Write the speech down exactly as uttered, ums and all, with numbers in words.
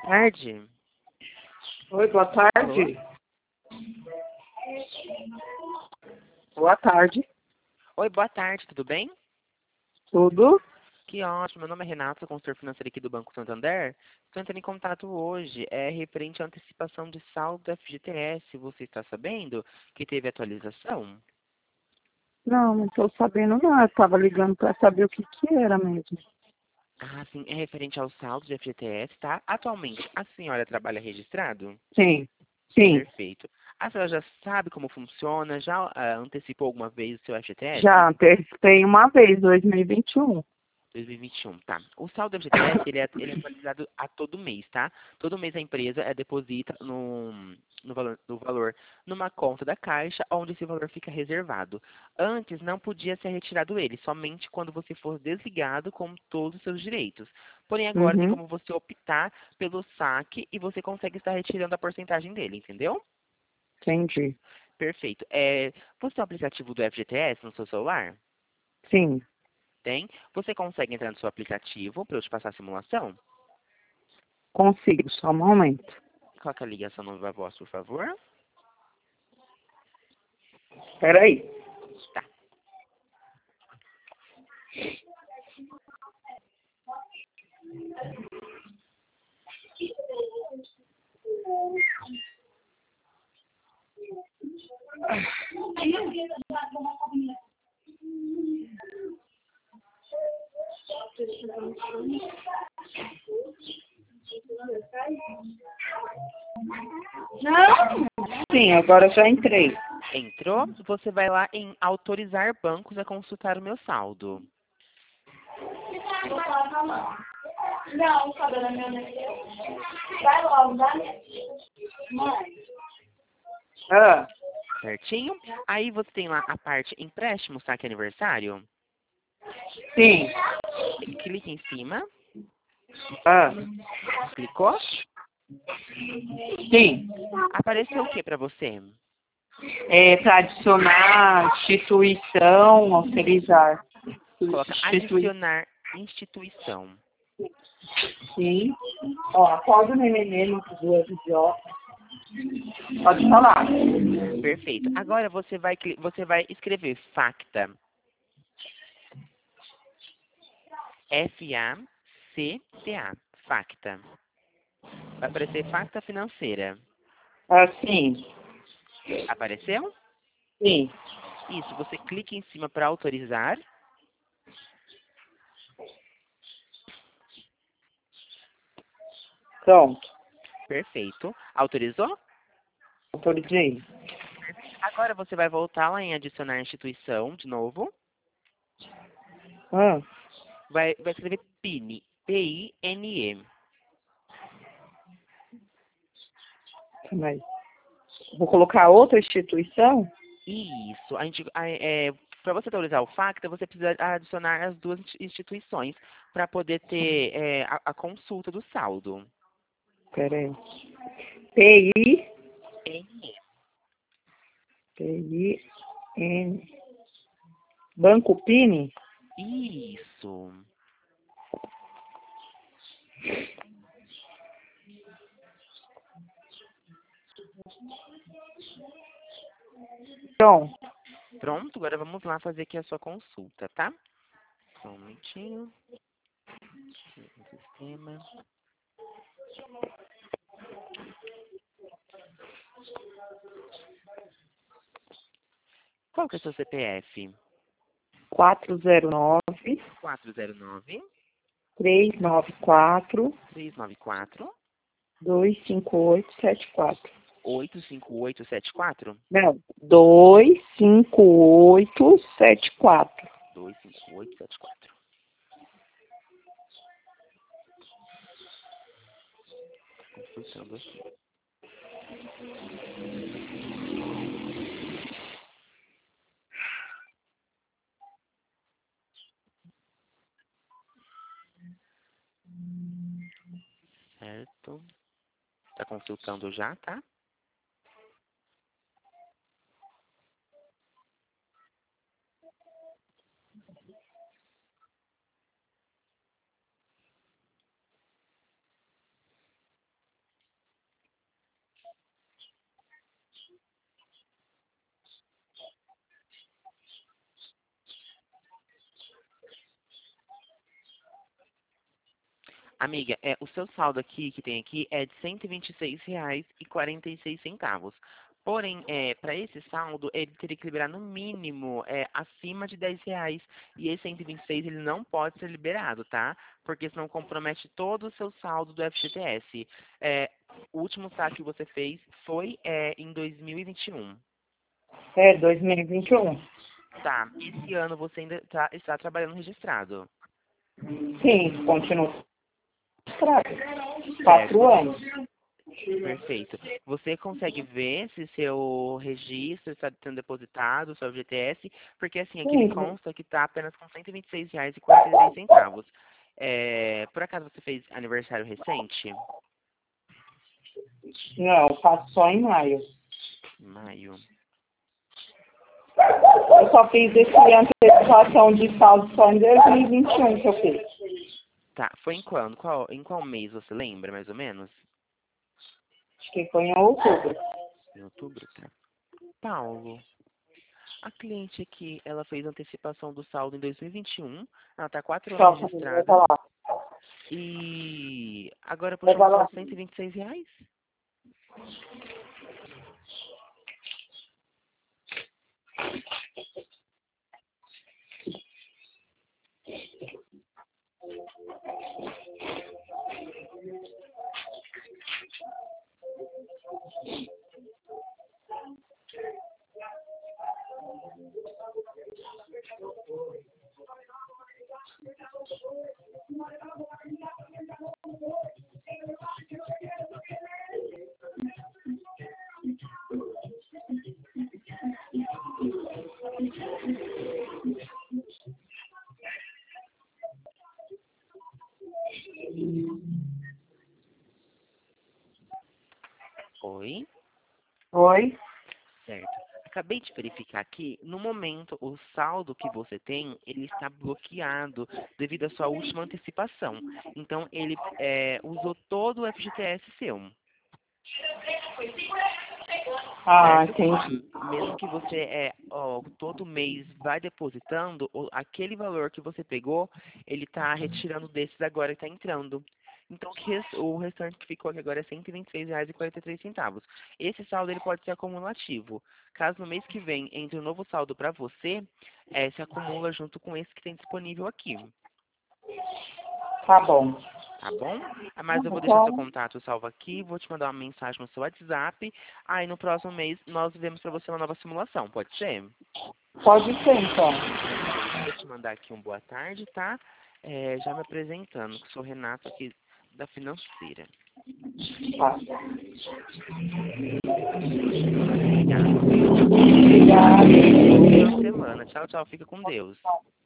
Tarde. Oi, boa tarde. Alô? Boa tarde. Oi, boa tarde, tudo bem? Tudo? Que ótimo, meu nome é Renato, sou consultor financeiro aqui do Banco Santander. Estou entrando em contato hoje, é referente à antecipação de saldo da F G T S. Você está sabendo que teve atualização? Não, não estou sabendo não. Eu estava ligando para saber o que que era mesmo. Ah, sim, é referente ao saldo de F G T S, tá? Atualmente, a senhora trabalha registrado? Sim, sim. Perfeito. A senhora já sabe como funciona? Já ah, antecipou alguma vez o seu F G T S? Já antecipei uma vez, dois mil e vinte e um. dois mil e vinte e um, tá. O saldo do F G T S, ele é, ele é atualizado a todo mês, tá? Todo mês a empresa é, deposita no, no, valor, no valor numa conta da Caixa, onde esse valor fica reservado. Antes, não podia ser retirado ele, somente quando você for desligado com todos os seus direitos. Porém, agora tem Uhum, como você optar pelo saque e você consegue estar retirando a porcentagem dele, entendeu? entendi. Perfeito. É, você tem o aplicativo do F G T S no seu celular? Sim, Tem. Você consegue entrar no seu aplicativo para eu te passar a simulação? consigo, só um momento. Coloca a ligação no Viva Voz, por favor. Espera aí. Tá. Sim, agora já entrei. Entrou? Você vai lá em autorizar bancos a consultar o meu saldo. Não, cadê a minha mãe? Vai logo, vai. Mãe. Ah, Certinho? Aí você tem lá a parte empréstimo, saque aniversário. sim. Clique em cima. Ah, Clicou? sim. Apareceu o que para você? É para adicionar instituição, autorizar. Coloca Instituição. adicionar instituição. Sim. Ó, acorda o neném no duas idiotas. Pode falar. Perfeito. Agora você vai, cli- você vai escrever facta. F A C T A. Facta. Vai aparecer facta financeira. Assim, Apareceu? sim. Isso, você clica em cima para autorizar. Pronto. Perfeito. Autorizou? Autorizei. Agora você vai voltar lá em adicionar instituição de novo. Ah, Vai, vai escrever PIN. P I N E. calma aí. Vou colocar outra instituição? Isso. A gente, é, para você autorizar o facta, você precisa adicionar as duas insti- instituições para poder ter é, a, a consulta do saldo. Pera aí. P I, N E. P I, N. Banco Pini? Isso. Pronto. Pronto, agora vamos lá fazer aqui a sua consulta, tá? Só um momentinho. Aqui no sistema. Qual que é o seu C P F? quatro zero nove, quatro zero nove, três nove quatro, três nove quatro, dois cinco oito sete quatro. oito cinco oito sete quatro. Não, dois cinco oito sete quatro. dois cinco oito sete quatro. Consultando aqui. Certo. Está consultando já, tá? Amiga, é, o seu saldo aqui, que tem aqui, é de cento e vinte e seis reais e quarenta e seis centavos. Porém, é, para esse saldo, ele teria que liberar no mínimo é, acima de dez reais. E esse cento e vinte e seis ele não pode ser liberado, tá? Porque senão compromete todo o seu saldo do F G T S. É, o último saque que você fez foi é, em dois mil e vinte e um. É, dois mil e vinte e um. Tá, esse ano você ainda tá, está trabalhando registrado. Sim, continua. Quatro Certo. anos. Perfeito. Você consegue ver se seu registro está sendo depositado, seu F G T S, porque assim, aqui me Sim. consta que está apenas com cento e vinte e seis reais e quarenta e três centavos. É, por acaso você fez aniversário recente? Não, faço só em maio. Maio. Eu só fiz esse antecipação de saldo só em dois mil e vinte e um que eu fiz. Tá, foi em quando? Qual, em qual mês você lembra, mais ou menos? Acho que foi em outubro. Em outubro, tá. Paulo, a cliente aqui, ela fez antecipação do saldo em dois mil e vinte e um, ela está quatro Só, anos leva registrada, lá. e agora Leva puxou lá. só cento e vinte e seis reais? Oi? Oi? Certo. Acabei de verificar aqui, no momento, o saldo que você tem, ele está bloqueado devido à sua última antecipação. Então, ele é, usou todo o F G T S seu. Ah, Certo? entendi. Mesmo que você é, ó, todo mês vai depositando, o- aquele valor que você pegou, ele está retirando desses agora que está entrando. Então, o que res- o restante que ficou aqui agora é cento e vinte e seis reais e quarenta e três centavos. Esse saldo ele pode ser acumulativo. Caso no mês que vem entre um novo saldo para você, eh, se acumula junto com esse que tem disponível aqui. Tá bom. Tá bom? Ah, mas eu vou deixar seu Então, contato salvo aqui, vou te mandar uma mensagem no seu WhatsApp. Aí no próximo mês nós vemos para você uma nova simulação, pode ser? pode ser, então. Vou te mandar aqui um boa tarde, tá? É, já me apresentando, que sou Renato aqui da Financeira. Tá. Obrigado, viu? Obrigada. Boa semana. Tchau, tchau. Fica com Deus.